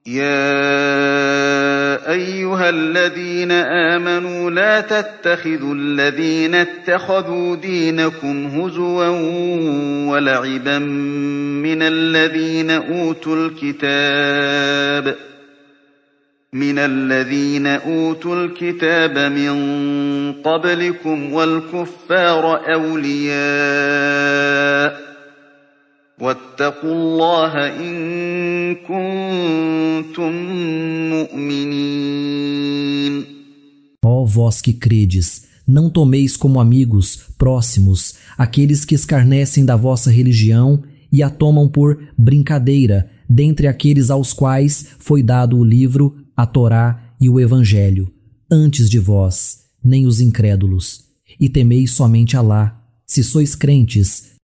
يا أيها الذين آمنوا لا تتخذوا الذين اتخذوا دينكم هزوا ولعبا من الذين أوتوا الكتاب من قبلكم والكفار أولياء واتقوا الله إن كنتم مؤمنين. Ó vós que credes, não tomeis como amigos próximos aqueles que escarnecem da vossa religião e a tomam por brincadeira dentre aqueles aos quais foi dado o livro, a Torá e o Evangelho, antes de vós, nem os incrédulos. E temeis somente Alá, se sois crentes,